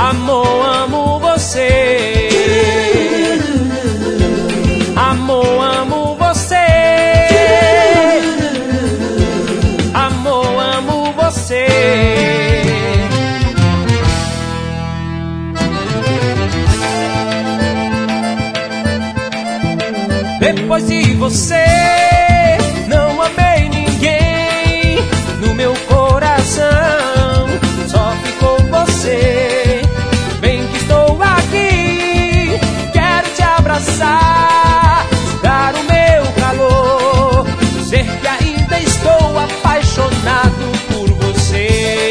Amor, amo você. Amor, amo você. Amor, amo você. Depois de você, não amei ninguém. No meu coração só ficou você. Bem que estou aqui, quero te abraçar, dar o meu calor, dizer que ainda estou apaixonado por você.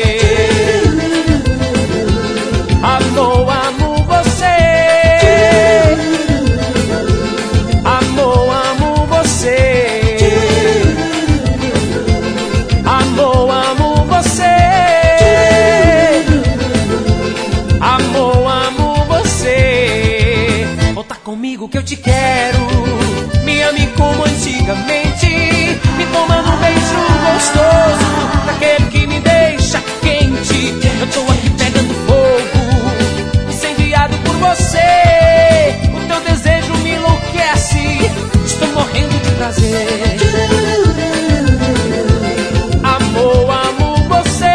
Amor, amo você. Amor, amo você. Amor, amo você. Amor, amo você. Volta comigo que eu te quero. Me ame como antigamente. Me toma num beijo gostoso, daquele que me deixa quente. Eu tô aqui pegando fogo, incendiado por você. O teu desejo me enlouquece, estou morrendo de prazer. Amor, amo você.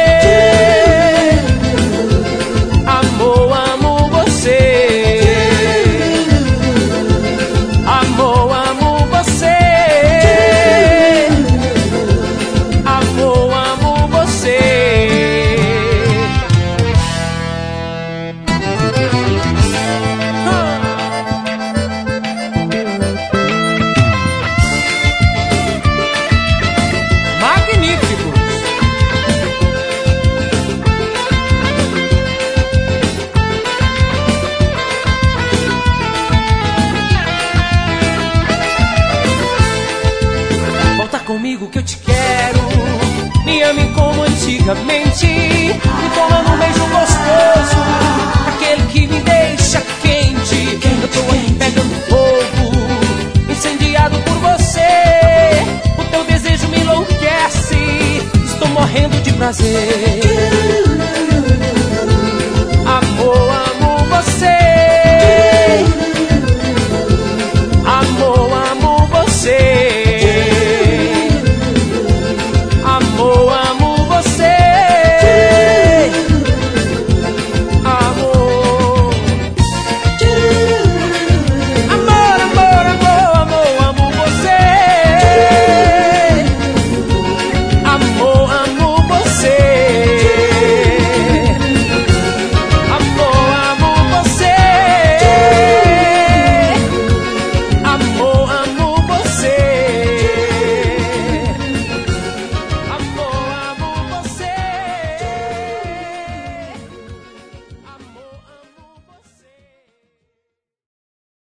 Amor, amo você. Amor, amo você. Amor, amo você. Magníficos. Volta comigo que eu te quero. Me ame como antigamente. Me toma num beijo gostoso, aquele que me deixa quente. Eu tô aqui pegando fogo, incendiado por você. O teu desejo me enlouquece, estou morrendo de prazer.